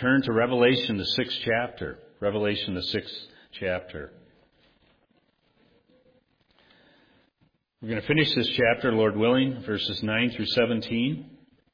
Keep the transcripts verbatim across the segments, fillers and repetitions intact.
turn to Revelation, the sixth chapter. Revelation, the sixth chapter. We're going to finish this chapter, Lord willing, verses nine through seventeen.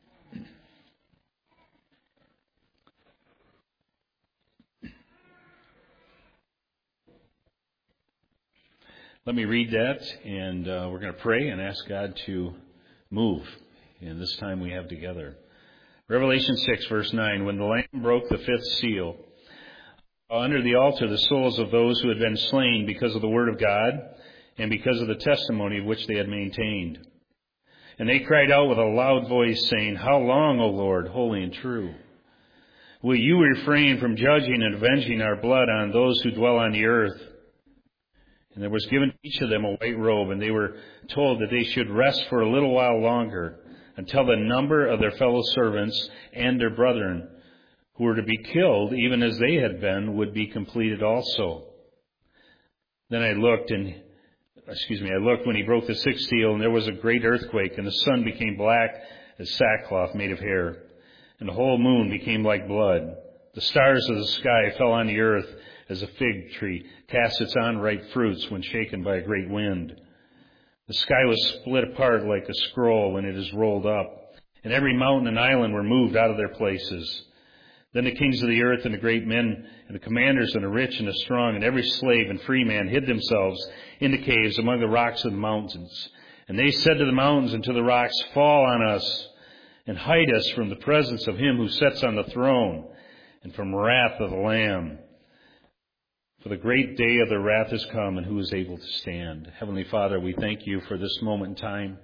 Let me read that, and uh, we're going to pray and ask God to move in this time we have together. Revelation six, verse nine, when the Lamb broke the fifth seal, under the altar the souls of those who had been slain because of the word of God and because of the testimony of which they had maintained. And they cried out with a loud voice, saying, How long, O Lord, holy and true, will you refrain from judging and avenging our blood on those who dwell on the earth? And there was given each of them a white robe, and they were told that they should rest for a little while longer, until the number of their fellow servants and their brethren, who were to be killed, even as they had been, would be completed also. Then I looked, and, excuse me, I looked when he broke the sixth seal, and there was a great earthquake, and the sun became black as sackcloth made of hair, and the whole moon became like blood. The stars of the sky fell on the earth, as a fig tree casts its unripe fruits when shaken by a great wind. The sky was split apart like a scroll when it is rolled up, and every mountain and island were moved out of their places. Then the kings of the earth and the great men and the commanders and the rich and the strong and every slave and free man hid themselves in the caves among the rocks of the mountains. And they said to the mountains and to the rocks, Fall on us and hide us from the presence of him who sits on the throne and from the wrath of the Lamb. For the great day of the wrath has come, and who is able to stand? Heavenly Father, we thank you for this moment in time.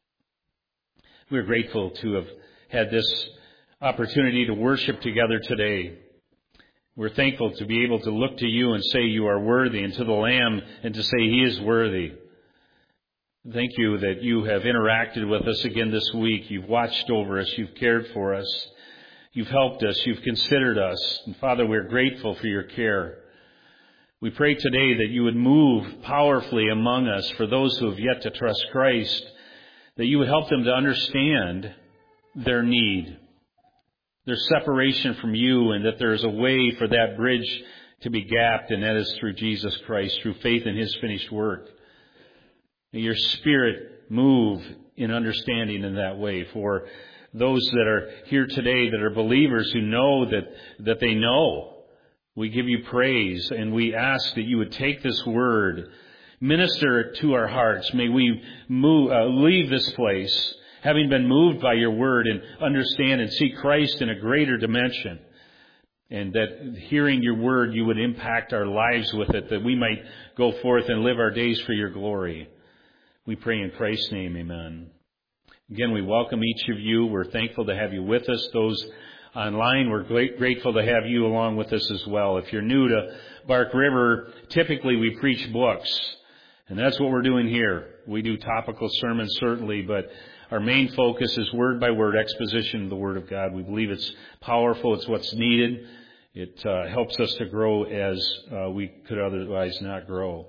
We're grateful to have had this opportunity to worship together today. We're thankful to be able to look to you and say you are worthy, and to the Lamb and to say he is worthy. Thank you that you have interacted with us again this week. You've watched over us. You've cared for us. You've helped us. You've considered us. And Father, we're grateful for your care. We pray today that you would move powerfully among us for those who have yet to trust Christ, that you would help them to understand their need, their separation from you, and that there is a way for that bridge to be gapped, and that is through Jesus Christ, through faith in his finished work. May your Spirit move in understanding in that way for those that are here today that are believers who know that, that they know. We give you praise, and we ask that you would take this word, minister it to our hearts. May we move, uh, leave this place having been moved by your word and understand and see Christ in a greater dimension. And that hearing your word, you would impact our lives with it, that we might go forth and live our days for your glory. We pray in Christ's name, amen. Again, we welcome each of you. We're thankful to have you with us. Those online, we're great, grateful to have you along with us as well. If you're new to Bark River, typically we preach books, and that's what we're doing here. We do topical sermons, certainly, but our main focus is word by word exposition of the Word of God. We believe it's powerful. It's what's needed. It uh, helps us to grow as uh, we could otherwise not grow.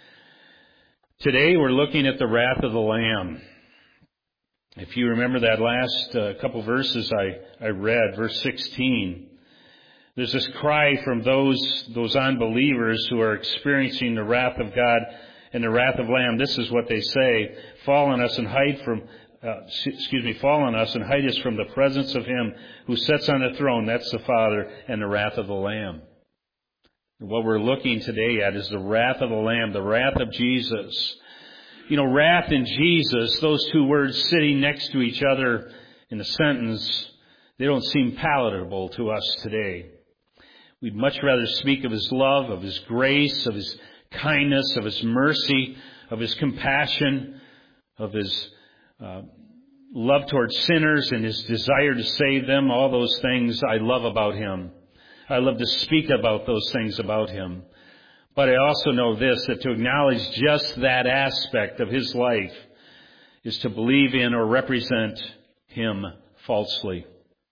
Today we're looking at the wrath of the Lamb. If you remember that last uh, couple verses I, I read, verse sixteen, there's this cry from those those unbelievers who are experiencing the wrath of God and the wrath of Lamb. This is what they say: Fall on us and hide from, uh, excuse me, fall on us and hide us from the presence of him who sits on the throne. That's the Father, and the wrath of the Lamb. And what we're looking today at is the wrath of the Lamb, the wrath of Jesus. You know, wrath and Jesus, those two words sitting next to each other in a sentence, they don't seem palatable to us today. We'd much rather speak of his love, of his grace, of his kindness, of his mercy, of his compassion, of his uh, love towards sinners and his desire to save them. All those things I love about him. I love to speak about those things about him. But I also know this, that to acknowledge just that aspect of his life is to believe in or represent him falsely.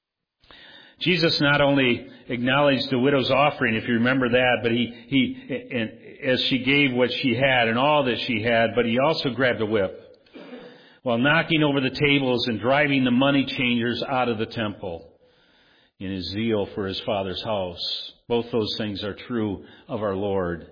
Jesus not only acknowledged the widow's offering, if you remember that, but he, he, and as she gave what she had and all that she had, but he also grabbed a whip while knocking over the tables and driving the money changers out of the temple. in his zeal for his Father's house. Both those things are true of our Lord.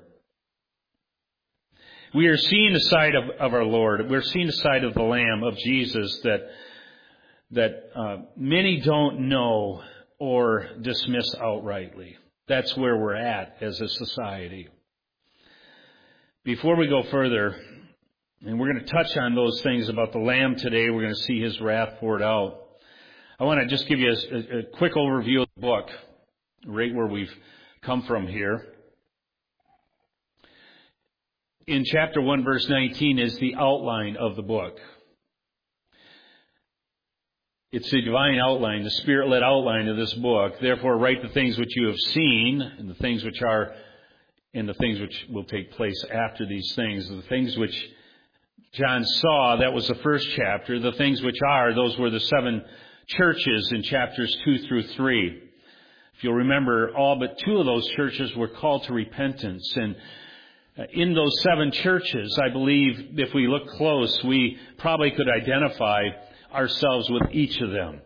We are seeing the side of, of our Lord. We're seeing the side of the Lamb, of Jesus, that that uh, many don't know or dismiss outrightly. That's where we're at as a society. Before we go further, and we're going to touch on those things about the Lamb today, we're going to see his wrath poured out. I want to just give you a, a quick overview of the book, right where we've come from here. In chapter one, verse nineteen is the outline of the book. It's the divine outline, the Spirit-led outline of this book. Therefore, write the things which you have seen, and the things which are, and the things which will take place after these things. The things which John saw, that was the first chapter. The things which are, those were the seven churches in chapters two through three. If you'll remember, all but two of those churches were called to repentance. And in those seven churches, I believe, if we look close, we probably could identify ourselves with each of them.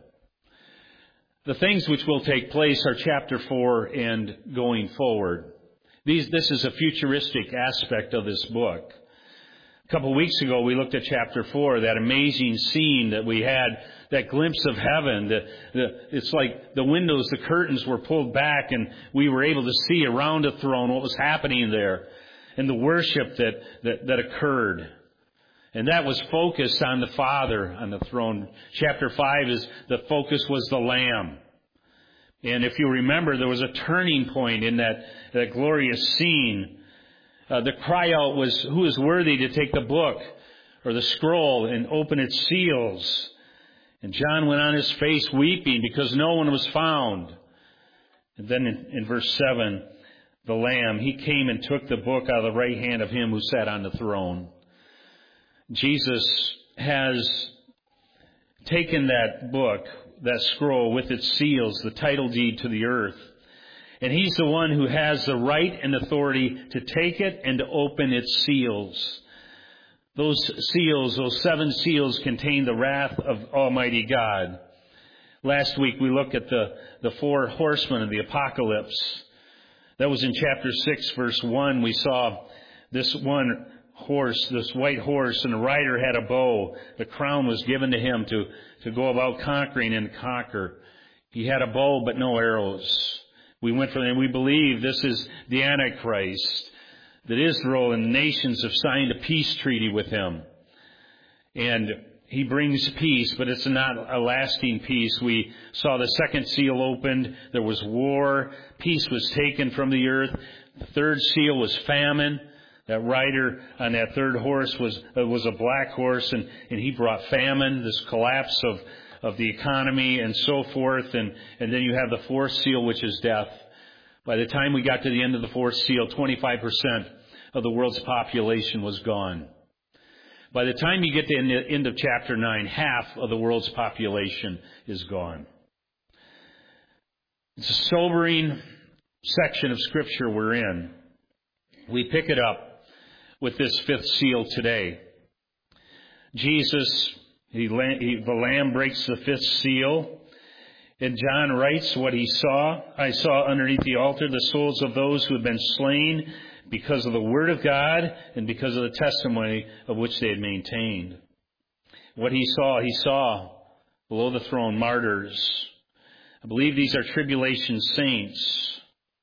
The things which will take place are chapter four and going forward. These, this is a futuristic aspect of this book. A couple of weeks ago, we looked at chapter four, that amazing scene that we had, that glimpse of heaven. The, the, it's like the windows, the curtains were pulled back, and we were able to see around the throne what was happening there, and the worship that, that, that occurred. And that was focused on the Father on the throne. Chapter five is, the focus was the Lamb. And if you remember, there was a turning point in that, that glorious scene. Uh, the cry out was, who is worthy to take the book or the scroll and open its seals? And John went on his face weeping because no one was found. And then in, in verse seven, the Lamb, he came and took the book out of the right hand of him who sat on the throne. Jesus has taken that book, that scroll with its seals, the title deed to the earth. And he's the one who has the right and authority to take it and to open its seals. Those seals, those seven seals, contain the wrath of Almighty God. Last week we looked at the, the four horsemen of the apocalypse. That was in chapter six, verse one. We saw this one horse, this white horse, and the rider had a bow. The crown was given to him to, to go about conquering and conquer. He had a bow but no arrows. We went from there, and we believe this is the Antichrist, that Israel and the nations have signed a peace treaty with him. And he brings peace, but it's not a lasting peace. We saw the second seal opened. There was war. Peace was taken from the earth. The third seal was famine. That rider on that third horse was uh, was a black horse, and, and he brought famine, this collapse of, of the economy and so forth. And, and then you have the fourth seal, which is death. By the time we got to the end of the fourth seal, twenty-five percent of the world's population was gone. By the time you get to the end of chapter nine, half of the world's population is gone. It's a sobering section of Scripture we're in. We pick it up with this fifth seal today. Jesus, he, he, the Lamb breaks the fifth seal. And John writes what he saw. I saw underneath the altar the souls of those who had been slain because of the word of God and because of the testimony of which they had maintained. What he saw, he saw below the throne martyrs. I believe these are tribulation saints.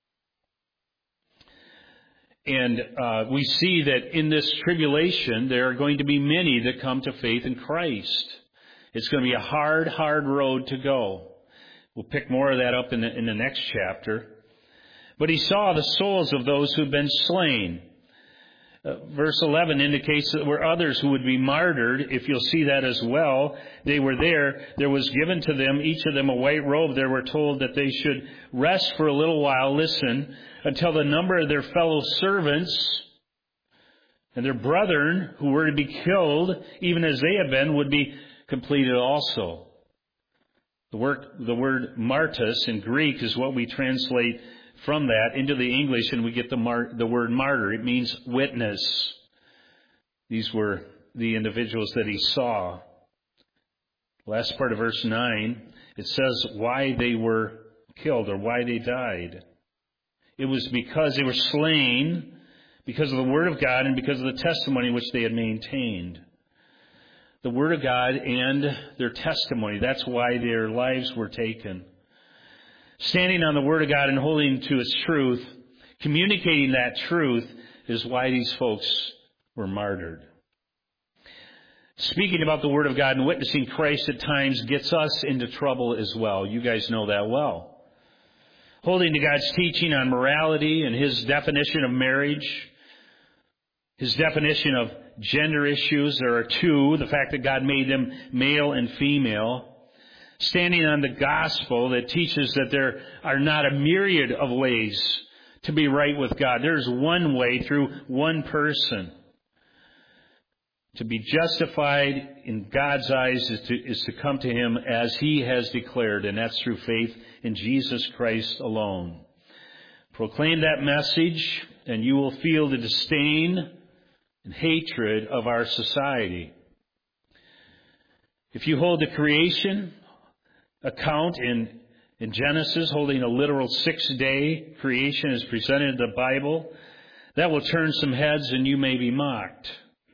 And uh, we see that in this tribulation, there are going to be many that come to faith in Christ. It's going to be a hard, hard road to go. We'll pick more of that up in the, in the next chapter. But he saw the souls of those who had been slain. Uh, verse eleven indicates that there were others who would be martyred. If you'll see that as well, they were there. There was given to them, each of them, a white robe. They were told that they should rest for a little while, listen, until the number of their fellow servants and their brethren who were to be killed, even as they had been, would be completed also. The word, the word martyrs in Greek is what we translate from that into the English, and we get the, mar, the word martyr. It means witness. These were the individuals that he saw. Last part of verse nine, it says why they were killed or why they died. It was because they were slain because of the Word of God and because of the testimony which they had maintained. The Word of God and their testimony, that's why their lives were taken. Standing on the Word of God and holding to its truth, communicating that truth, is why these folks were martyred. Speaking about the Word of God and witnessing Christ at times gets us into trouble as well. You guys know that well. Holding to God's teaching on morality and His definition of marriage, His definition of gender issues. There are two. The fact that God made them male and female. Standing on the gospel that teaches that there are not a myriad of ways to be right with God. There's one way through one person. To be justified in God's eyes is to, is to come to Him as He has declared, and that's through faith in Jesus Christ alone. Proclaim that message, and you will feel the disdain and hatred of our society. If you hold the creation account in, in Genesis, holding a literal six-day creation as presented in the Bible, that will turn some heads and you may be mocked.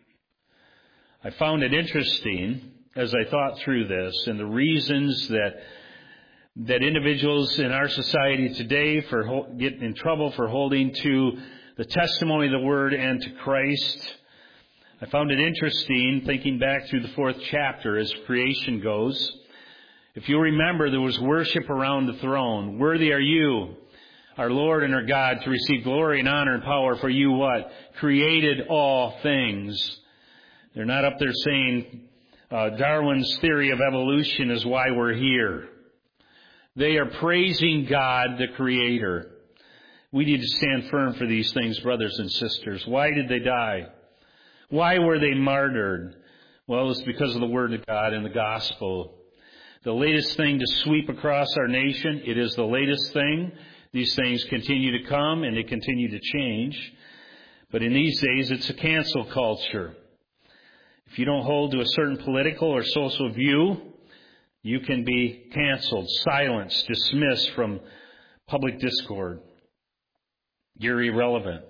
I found it interesting as I thought through this and the reasons that that individuals in our society today for ho- get in trouble for holding to the testimony of the Word and to Christ. I found it interesting thinking back through the fourth chapter as creation goes. If you remember, there was worship around the throne. Worthy are you, our Lord and our God, to receive glory and honor and power, for you what? Created all things. They're not up there saying uh, Darwin's theory of evolution is why we're here. They are praising God, the Creator. We need to stand firm for these things, brothers and sisters. Why did they die? Why were they martyred? Well, it's because of the Word of God and the gospel. The latest thing to sweep across our nation, it is the latest thing. These things continue to come and they continue to change. But in these days, it's a cancel culture. If you don't hold to a certain political or social view, you can be canceled, silenced, dismissed from public discord. You're irrelevant.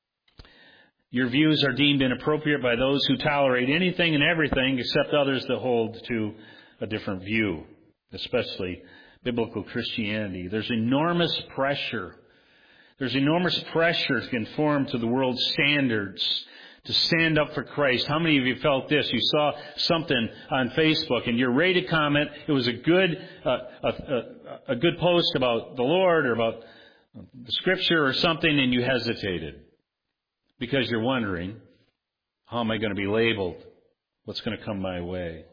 Your views are deemed inappropriate by those who tolerate anything and everything except others that hold to a different view, especially biblical Christianity. There's enormous pressure. There's enormous pressure to conform to the world's standards, to stand up for Christ. How many of you felt this? You saw something on Facebook and you're ready to comment. It was a good, uh, a, a, a good post about the Lord or about the Scripture or something, and you hesitated because you're wondering, how am I going to be labeled? What's going to come my way?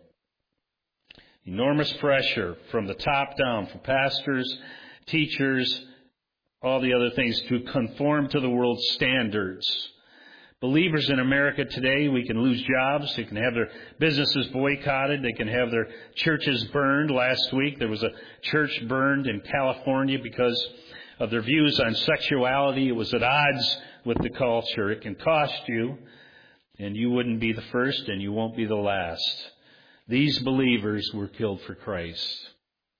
Enormous pressure from the top down for pastors, teachers, all the other things to conform to the world's standards. Believers in America today, we can lose jobs. They can have their businesses boycotted. They can have their churches burned. Last week, there was a church burned in California because of their views on sexuality. It was at odds with the culture. It can cost you, and you wouldn't be the first, and you won't be the last. These believers were killed for Christ.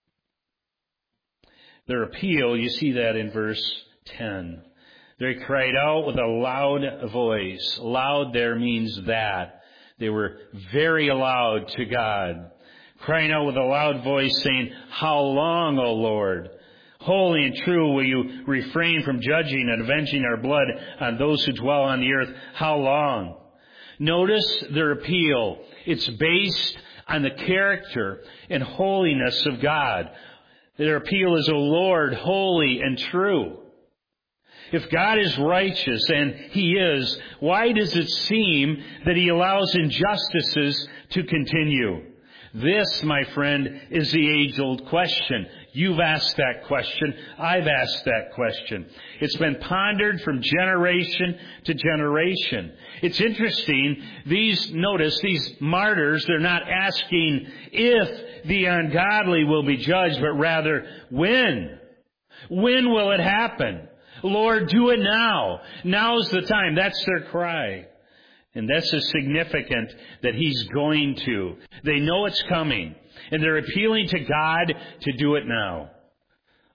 Their appeal, you see that in verse ten. They cried out with a loud voice. Loud there means that. They were very loud to God. Crying out with a loud voice saying, how long, O Lord? Holy and true will you refrain from judging and avenging our blood on those who dwell on the earth. How long? Notice their appeal. It's based on the character and holiness of God. Their appeal is, O Lord, holy and true. If God is righteous, and He is, why does it seem that He allows injustices to continue? This, my friend, is the age-old question. You've asked that question. I've asked that question. It's been pondered from generation to generation. It's interesting. These, notice, these martyrs, they're not asking if the ungodly will be judged, but rather when. When will it happen? Lord, do it now. Now's the time. That's their cry. And that's a significant that He's going to. They know it's coming. And they're appealing to God to do it now.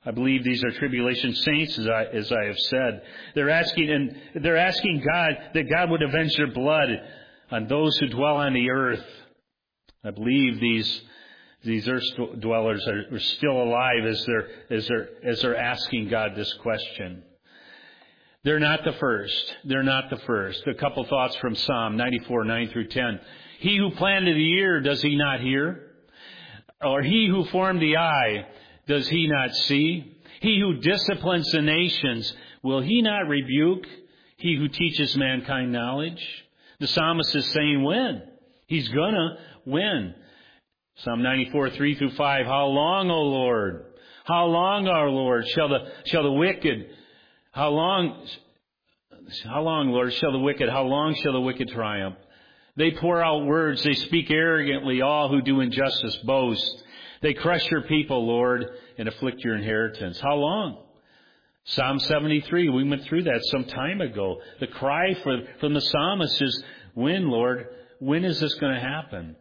I believe these are tribulation saints, as I, as I have said. They're asking, and they're asking God that God would avenge their blood on those who dwell on the earth. I believe these these earth dwellers are, are still alive as they're as they're as they're asking God this question. They're not the first. They're not the first. A couple thoughts from Psalm ninety-four, nine through ten. He who planted the ear, does he not hear? Or he who formed the eye, does he not see? He who disciplines the nations, will he not rebuke? He who teaches mankind knowledge? The psalmist is saying when? He's gonna win. Psalm ninety-four, three through five. How long, O Lord? How long, our Lord, shall the shall the wicked how long how long, Lord, shall the wicked how long shall the wicked triumph? They pour out words, they speak arrogantly, all who do injustice boast. They crush your people, Lord, and afflict your inheritance. How long? Psalm seventy-three, we went through that some time ago. The cry for, from the psalmist is, when, Lord? When is this going to happen?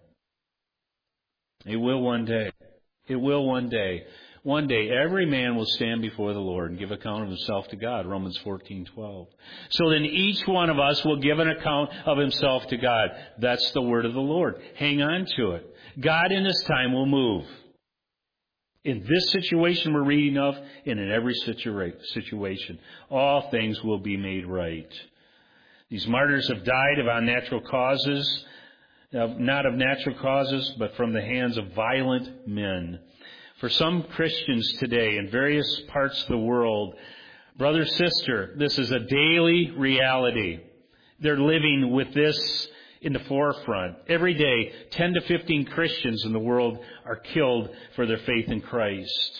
It will one day. It will one day. One day, every man will stand before the Lord and give account of himself to God, Romans fourteen twelve. So then each one of us will give an account of himself to God. That's the word of the Lord. Hang on to it. God in this time will move. In this situation we're reading of, and in every situa- situation, all things will be made right. These martyrs have died of unnatural causes, not of natural causes, but from the hands of violent men. For some Christians today in various parts of the world, brother, sister, this is a daily reality. They're living with this in the forefront. Every day, ten to fifteen Christians in the world are killed for their faith in Christ.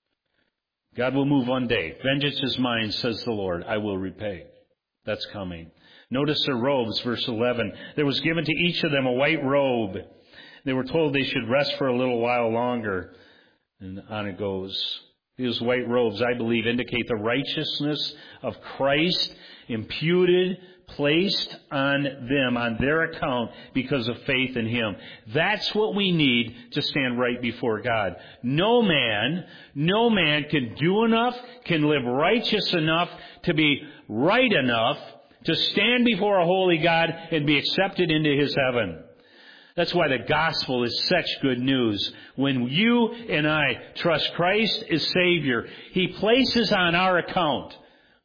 God will move one day. Vengeance is mine, says the Lord. I will repay. That's coming. Notice their robes, verse eleven. There was given to each of them a white robe. They were told they should rest for a little while longer. And on it goes. These white robes, I believe, indicate the righteousness of Christ imputed, placed on them, on their account, because of faith in Him. That's what we need to stand right before God. No man, no man can do enough, can live righteous enough to be right enough to stand before a holy God and be accepted into His heaven. That's why the gospel is such good news. When you and I trust Christ as Savior, He places on our account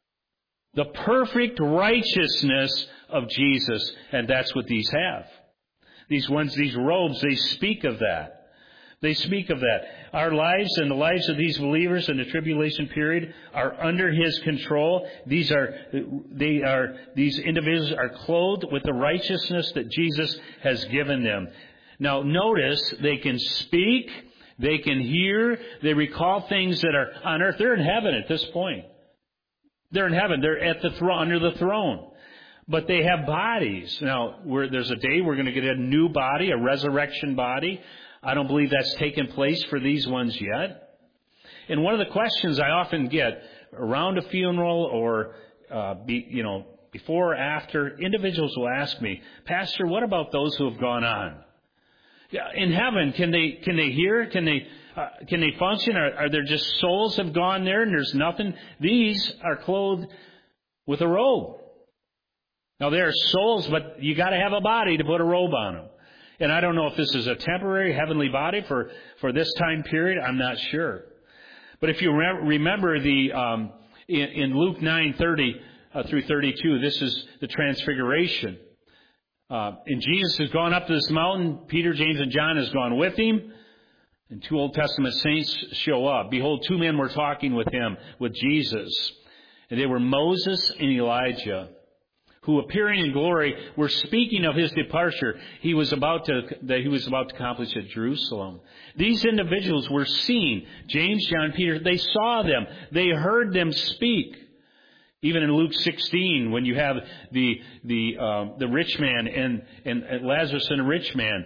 the perfect righteousness of Jesus, and that's what these have. These ones, these robes, they speak of that. They speak of that. Our lives and the lives of these believers in the tribulation period are under His control. These are, they are, these individuals are clothed with the righteousness that Jesus has given them. Now notice, they can speak, they can hear, they recall things that are on earth. They're in heaven at this point. They're in heaven. They're at the throne, under the throne. But they have bodies. Now, we're, there's a day we're going to get a new body, a resurrection body. I don't believe that's taken place for these ones yet. And one of the questions I often get around a funeral or, uh, be, you know, before or after, individuals will ask me, Pastor, what about those who have gone on? In heaven, can they can they hear? Can they uh, can they function? Are, are there just souls have gone there and there's nothing? These are clothed with a robe. Now they are souls, but you got to have a body to put a robe on them. And I don't know if this is a temporary heavenly body for, for this time period. I'm not sure. But if you re- remember the um, in, in Luke nine thirty uh, through thirty-two, this is the transfiguration. Uh, and Jesus has gone up to this mountain. Peter, James, and John has gone with him. And two Old Testament saints show up. Behold, two men were talking with him, with Jesus. And they were Moses and Elijah, who appearing in glory were speaking of His departure he was about to, that He was about to accomplish at Jerusalem. These individuals were seen. James, John, Peter, they saw them. They heard them speak. Even in Luke sixteen, when you have the the um, the rich man and, and, and Lazarus and the rich man,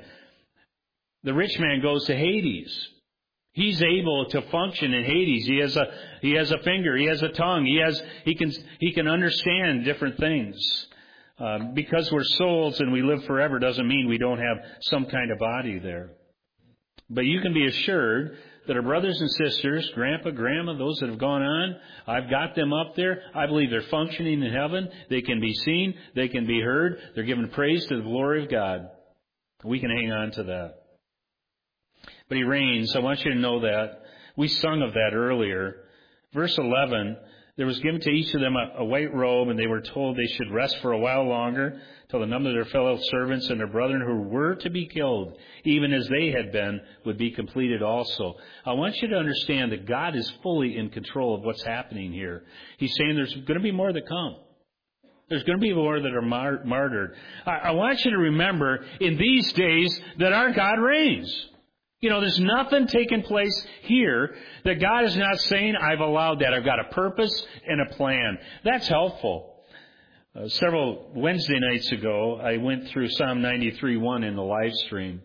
the rich man goes to Hades. He's able to function in Hades. He has a he has a finger. He has a tongue. He has he can he can understand different things. Um, because we're souls and we live forever doesn't mean we don't have some kind of body there. But you can be assured that are brothers and sisters, grandpa, grandma, those that have gone on. I've got them up there. I believe they're functioning in heaven. They can be seen. They can be heard. They're giving praise to the glory of God. We can hang on to that. But He reigns. I want you to know that. We sung of that earlier. Verse eleven, there was given to each of them a, a white robe, and they were told they should rest for a while longer till the number of their fellow servants and their brethren who were to be killed, even as they had been, would be completed also. I want you to understand that God is fully in control of what's happening here. He's saying there's going to be more that come. There's going to be more that are mar- martyred. I, I want you to remember in these days that our God reigns. You know, there's nothing taking place here that God is not saying, I've allowed that. I've got a purpose and a plan. That's helpful. Uh, several Wednesday nights ago, I went through Psalm ninety-three one in the live stream.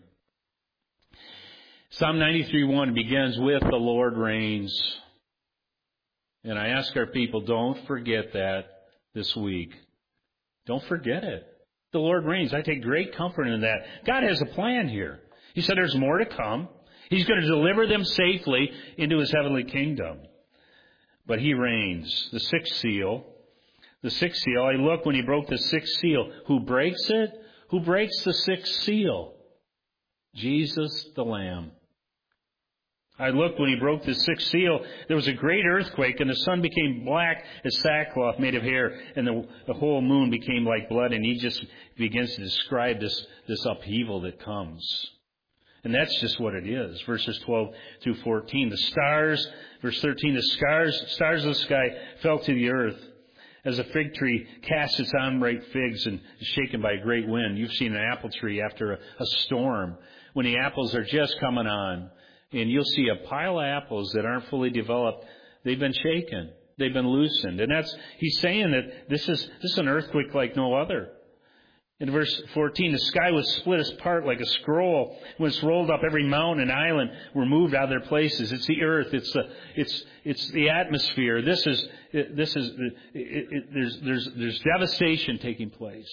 Psalm ninety-three one begins with, the Lord reigns. And I ask our people, don't forget that this week. Don't forget it. The Lord reigns. I take great comfort in that. God has a plan here. He said there's more to come. He's going to deliver them safely into His heavenly kingdom. But He reigns. The sixth seal. The sixth seal. I look when He broke the sixth seal. Who breaks it? Who breaks the sixth seal? Jesus the Lamb. I looked when He broke the sixth seal. There was a great earthquake, and the sun became black as sackcloth made of hair, and the, the whole moon became like blood. And He just begins to describe this, this upheaval that comes. And that's just what it is. Verses twelve through fourteen. The stars, verse thirteen, the stars, stars of the sky fell to the earth as a fig tree casts its unripe figs and is shaken by a great wind. You've seen an apple tree after a, a storm when the apples are just coming on. And you'll see a pile of apples that aren't fully developed. They've been shaken. They've been loosened. And that's, He's saying that this is, this is an earthquake like no other. In verse fourteen, the sky was split apart like a scroll. When it's rolled up, every mountain and island were moved out of their places. It's the earth. It's the it's it's the atmosphere. This is this is it, it, there's there's there's devastation taking place.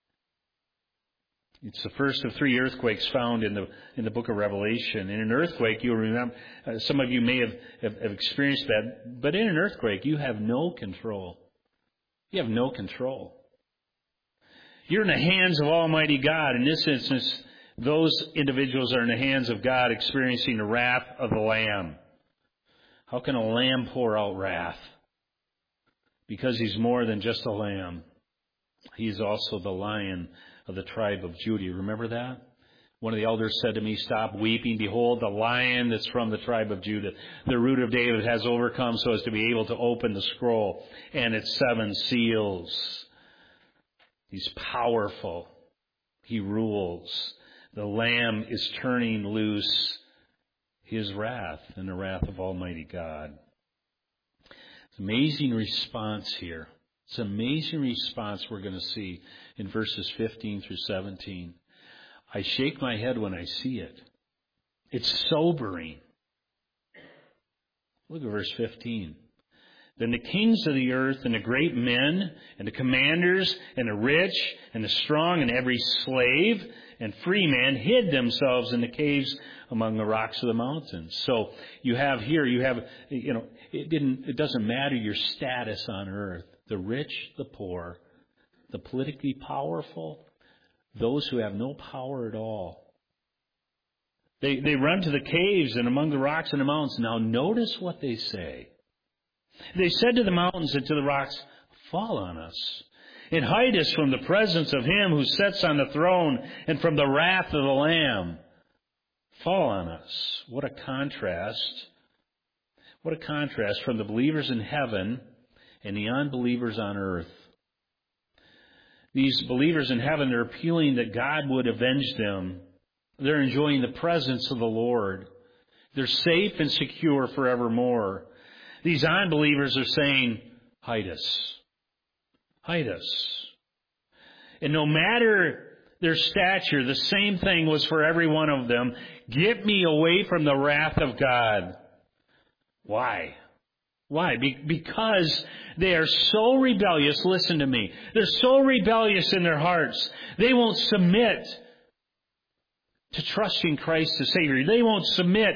It's the first of three earthquakes found in the in the book of Revelation. In an earthquake, you'll remember. Uh, some of you may have, have have experienced that, but in an earthquake, you have no control. You have no control. You're in the hands of Almighty God. In this instance, those individuals are in the hands of God experiencing the wrath of the Lamb. How can a lamb pour out wrath? Because He's more than just a lamb. He's also the Lion of the tribe of Judah. Remember that? One of the elders said to me, stop weeping. Behold, the Lion that's from the tribe of Judah. The root of David has overcome so as to be able to open the scroll and its seven seals. He's powerful. He rules. The Lamb is turning loose His wrath and the wrath of Almighty God. It's an amazing response here. It's an amazing response we're going to see in verses fifteen through seventeen. I shake my head when I see it. It's sobering. Look at verse fifteen. Then the kings of the earth and the great men and the commanders and the rich and the strong and every slave and free man hid themselves in the caves among the rocks of the mountains. So you have here, you have, you know, it didn't, it doesn't matter your status on earth. The rich, the poor, the politically powerful, those who have no power at all. They, they run to the caves and among the rocks and the mountains. Now notice what they say. They said to the mountains and to the rocks, fall on us, and hide us from the presence of Him who sits on the throne and from the wrath of the Lamb. Fall on us. What a contrast. What a contrast from the believers in heaven and the unbelievers on earth. These believers in heaven, they're appealing that God would avenge them. They're enjoying the presence of the Lord. They're safe and secure forevermore. These unbelievers are saying, hide us. Hide us. And no matter their stature, the same thing was for every one of them. Get me away from the wrath of God. Why? Why? Be- because they are so rebellious. Listen to me. They're so rebellious in their hearts. They won't submit to trusting Christ as Savior. They won't submit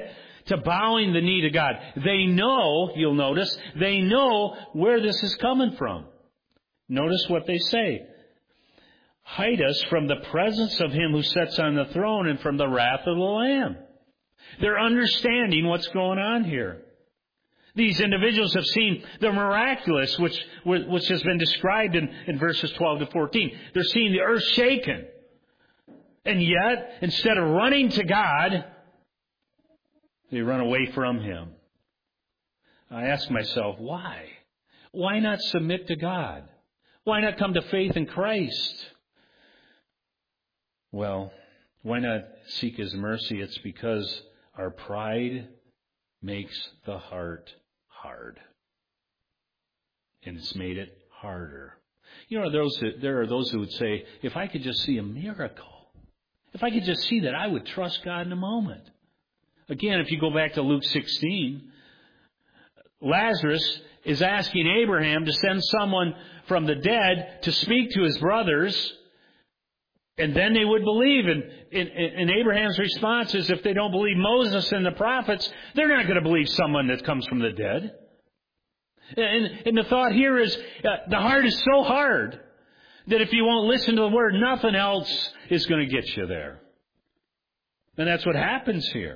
to bowing the knee to God. They know, you'll notice, they know where this is coming from. Notice what they say. Hide us from the presence of Him who sits on the throne and from the wrath of the Lamb. They're understanding what's going on here. These individuals have seen the miraculous, which, which has been described in, in verses twelve to fourteen. They're seeing the earth shaken. And yet, instead of running to God, they run away from Him. I ask myself, why? Why not submit to God? Why not come to faith in Christ? Well, why not seek His mercy? It's because our pride makes the heart hard. And it's made it harder. You know, those that, there are those who would say, if I could just see a miracle, if I could just see that, I would trust God in a moment. Again, if you go back to Luke sixteen, Lazarus is asking Abraham to send someone from the dead to speak to his brothers, and then they would believe. And, and, and Abraham's response is, if they don't believe Moses and the prophets, they're not going to believe someone that comes from the dead. And, and the thought here is, uh, the heart is so hard that if you won't listen to the Word, nothing else is going to get you there. And that's what happens here.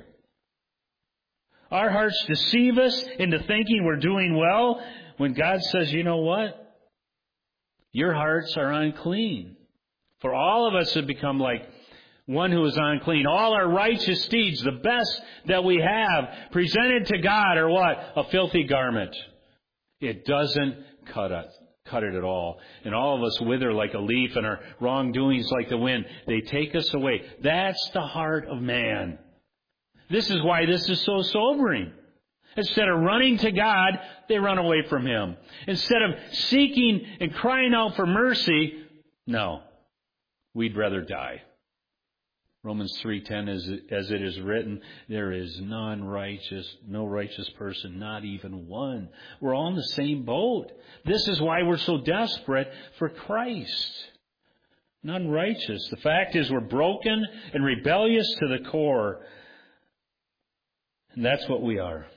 Our hearts deceive us into thinking we're doing well when God says, you know what? Your hearts are unclean. For all of us have become like one who is unclean. All our righteous deeds, the best that we have, presented to God are what? A filthy garment. It doesn't cut it, cut it at all. And all of us wither like a leaf, and our wrongdoings like the wind. They take us away. That's the heart of man. This is why this is so sobering. Instead of running to God, they run away from Him. Instead of seeking and crying out for mercy, no, we'd rather die. Romans three ten, as it, as it is written, there is none righteous, no righteous person, not even one. We're all in the same boat. This is why we're so desperate for Christ. None righteous. The fact is, we're broken and rebellious to the core. And that's what we are.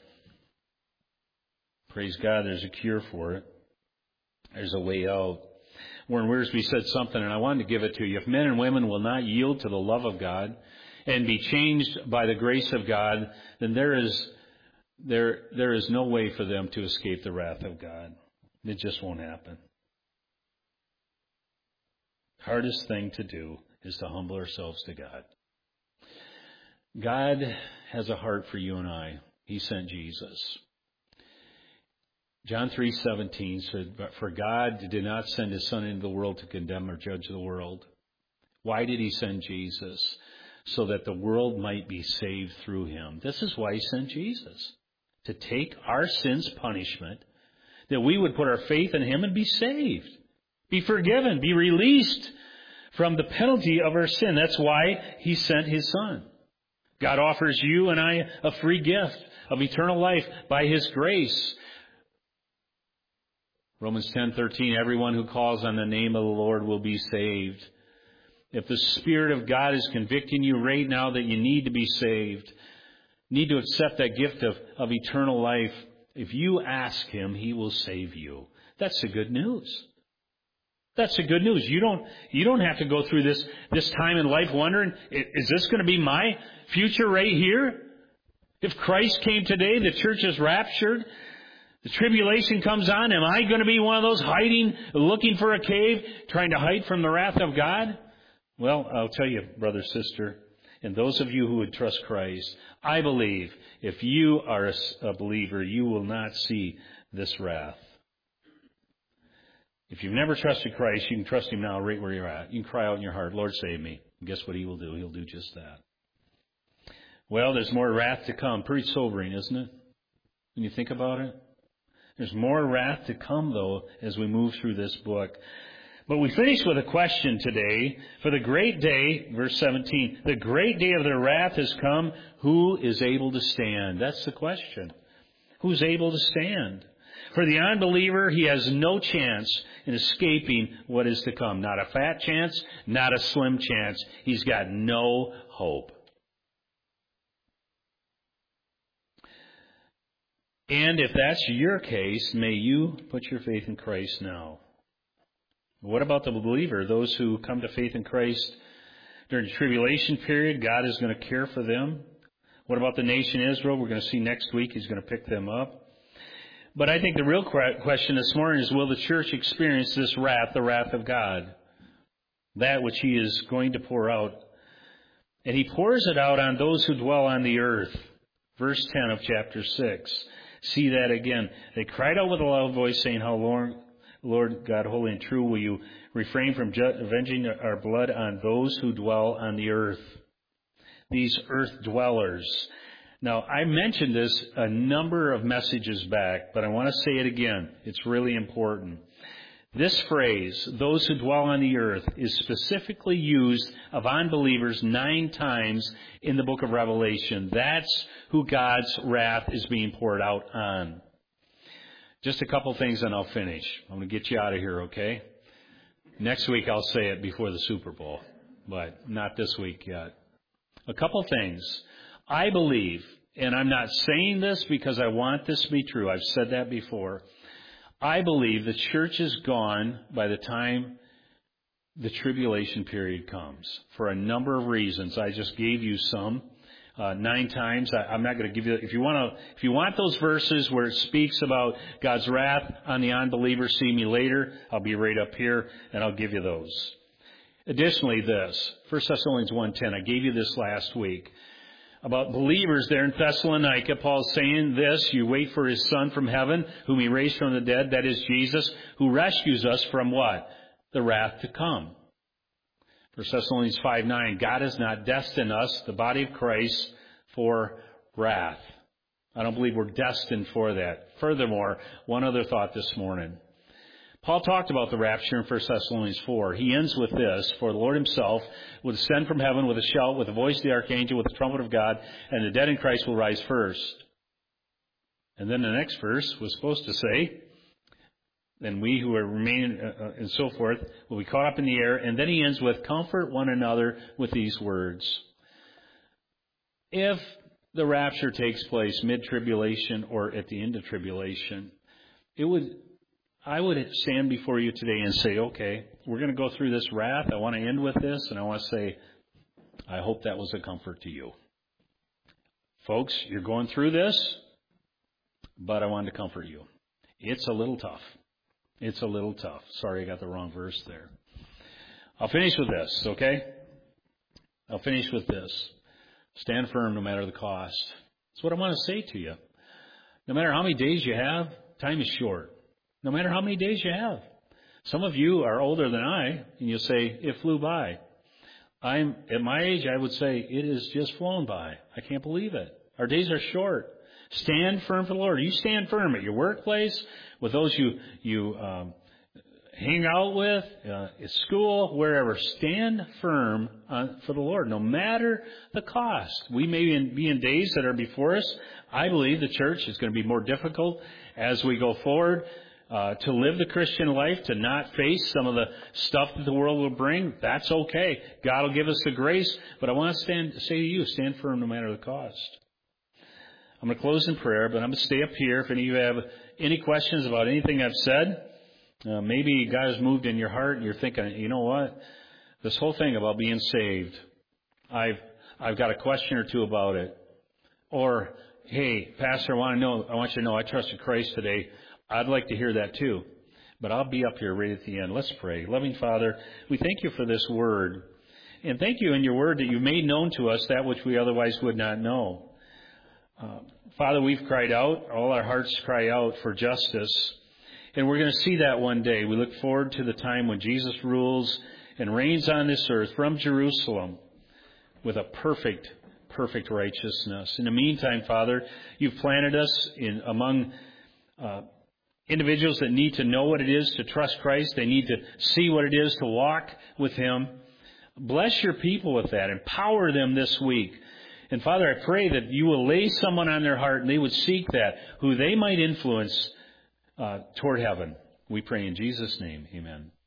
Praise God, there's a cure for it. There's a way out. Warren Wiersbe said something, and I wanted to give it to you. If men and women will not yield to the love of God and be changed by the grace of God, then there is there there is no way for them to escape the wrath of God. It just won't happen. Hardest thing to do is to humble ourselves to God. God has a heart for you and I. He sent Jesus. John three seventeen said, "But for God did not send His Son into the world to condemn or judge the world." Why did He send Jesus? So that the world might be saved through Him. This is why He sent Jesus. To take our sin's punishment, that we would put our faith in Him and be saved. Be forgiven. Be released from the penalty of our sin. That's why He sent His Son. God offers you and I a free gift of eternal life by His grace. Romans ten thirteen, everyone who calls on the name of the Lord will be saved. If the Spirit of God is convicting you right now that you need to be saved, need to accept that gift of, of eternal life, if you ask Him, He will save you. That's the good news. That's the good news. You don't, you don't have to go through this, this time in life wondering, is this going to be my future right here? If Christ came today, the church is raptured, the tribulation comes on, am I going to be one of those hiding, looking for a cave, trying to hide from the wrath of God? Well, I'll tell you, brother, sister, and those of you who would trust Christ, I believe if you are a, a believer, you will not see this wrath. If you've never trusted Christ, you can trust Him now right where you're at. You can cry out in your heart, Lord, save me. And guess what He will do? He'll do just that. Well, there's more wrath to come. Pretty sobering, isn't it? When you think about it. There's more wrath to come, though, as we move through this book. But we finish with a question today. For the great day, verse seventeen, the great day of their wrath has come. Who is able to stand? That's the question. Who's able to stand? For the unbeliever, he has no chance in escaping what is to come. Not a fat chance, not a slim chance. He's got no hope. And if that's your case, may you put your faith in Christ now. What about the believer, those who come to faith in Christ during the tribulation period? God is going to care for them. What about the nation Israel? We're going to see next week. He's going to pick them up. But I think the real question this morning is, will the church experience this wrath, the wrath of God? That which He is going to pour out. And He pours it out on those who dwell on the earth. Verse ten of chapter six. See that again. They cried out with a loud voice, saying, How long, Lord God, holy and true, will you refrain from ju- avenging our blood on those who dwell on the earth? These earth dwellers. Now, I mentioned this a number of messages back, but I want to say it again. It's really important. This phrase, those who dwell on the earth, is specifically used of unbelievers nine times in the book of Revelation. That's who God's wrath is being poured out on. Just a couple things and I'll finish. I'm going to get you out of here, okay? Next week I'll say it before the Super Bowl, but not this week yet. A couple things. I believe, and I'm not saying this because I want this to be true. I've said that before. I believe the church is gone by the time the tribulation period comes for a number of reasons. I just gave you some uh, nine times. I, I'm not going to give you. If you want to, if you want those verses where it speaks about God's wrath on the unbeliever, see me later. I'll be right up here and I'll give you those. Additionally, this First Thessalonians one ten. I gave you this last week. About believers there in Thessalonica, Paul's saying this, you wait for His Son from heaven, whom He raised from the dead, that is Jesus, who rescues us from what? The wrath to come. First Thessalonians five nine, God has not destined us, the body of Christ, for wrath. I don't believe we're destined for that. Furthermore, one other thought this morning. Paul talked about the rapture in First Thessalonians four. He ends with this, for the Lord Himself will descend from heaven with a shout, with the voice of the archangel, with the trumpet of God, and the dead in Christ will rise first. And then the next verse was supposed to say, then we who are remaining, uh, and so forth, will be caught up in the air. And then he ends with, comfort one another with these words. If the rapture takes place mid-tribulation or at the end of tribulation, it would... I would stand before you today and say, okay, we're going to go through this wrath. I want to end with this, and I want to say, I hope that was a comfort to you. Folks, you're going through this, but I wanted to comfort you. It's a little tough. It's a little tough. Sorry, I got the wrong verse there. I'll finish with this, okay? I'll finish with this. Stand firm no matter the cost. That's what I want to say to you. No matter how many days you have, time is short. No matter how many days you have. Some of you are older than I, and you'll say, it flew by. I'm at my age, I would say, it has just flown by. I can't believe it. Our days are short. Stand firm for the Lord. You stand firm at your workplace, with those you, you um, hang out with, uh, at school, wherever. Stand firm uh, for the Lord, no matter the cost. We may be in, be in days that are before us. I believe the church is going to be more difficult as we go forward. Uh, to live the Christian life, to not face some of the stuff that the world will bring, that's okay. God will give us the grace, but I want to stand, say to you, stand firm no matter the cost. I'm going to close in prayer, but I'm going to stay up here. If any of you have any questions about anything I've said, uh, maybe God has moved in your heart and you're thinking, you know what, this whole thing about being saved, I've I've got a question or two about it. Or, hey, Pastor, I want to know, I want you to know I trusted Christ today. I'd like to hear that too. But I'll be up here right at the end. Let's pray. Loving Father, we thank you for this word. And thank you in your word that you made known to us that which we otherwise would not know. Uh, Father, we've cried out. All our hearts cry out for justice. And we're going to see that one day. We look forward to the time when Jesus rules and reigns on this earth from Jerusalem with a perfect, perfect righteousness. In the meantime, Father, you've planted us in among uh individuals that need to know what it is to trust Christ. They need to see what it is to walk with Him. Bless your people with that. Empower them this week. And Father, I pray that you will lay someone on their heart and they would seek that, who they might influence uh, toward heaven. We pray in Jesus' name. Amen.